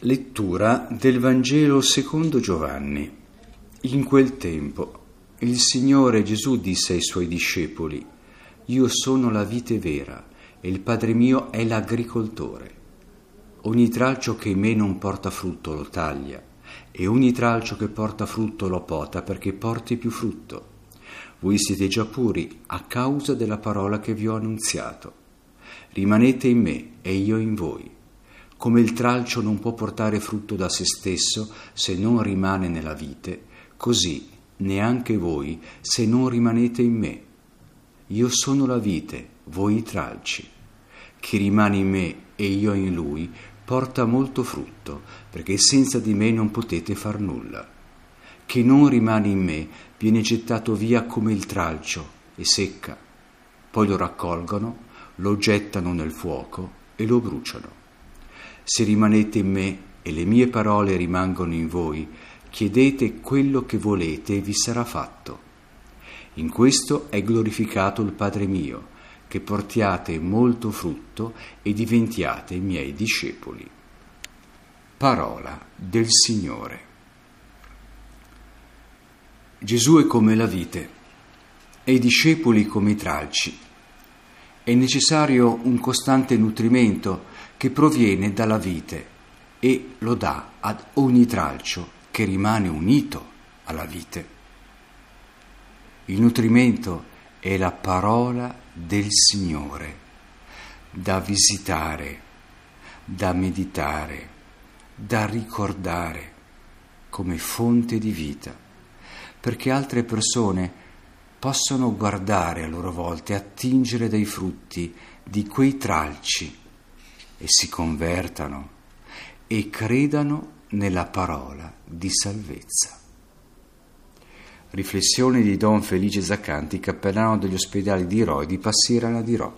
Lettura del Vangelo secondo Giovanni. In quel tempo il Signore Gesù disse ai Suoi discepoli: Io sono la vite vera e il Padre mio è l'agricoltore. Ogni tralcio che in me non porta frutto lo taglia, e ogni tralcio che porta frutto lo pota perché porti più frutto. Voi siete già puri a causa della parola che vi ho annunziato. Rimanete in me e io in voi. Come il tralcio non può portare frutto da se stesso se non rimane nella vite, così neanche voi se non rimanete in me. Io sono la vite, voi i tralci. Chi rimane in me e io in lui porta molto frutto, perché senza di me non potete far nulla. Chi non rimane in me viene gettato via come il tralcio e secca. Poi lo raccolgono, lo gettano nel fuoco e lo bruciano. Se rimanete in me e le mie parole rimangono in voi, chiedete quello che volete e vi sarà fatto. In questo è glorificato il Padre mio, che portiate molto frutto e diventiate i miei discepoli. Parola del Signore. Gesù è come la vite e i discepoli come i tralci. È necessario un costante nutrimento che proviene dalla vite e lo dà ad ogni tralcio che rimane unito alla vite. Il nutrimento è la parola del Signore, da visitare, da meditare, da ricordare come fonte di vita, perché altre persone possono guardare a loro volta e attingere dai frutti di quei tralci e si convertano e credano nella parola di salvezza. Riflessioni di Don Felice Zaccanti, cappellano degli ospedali di Rho e di Passirana di Rho.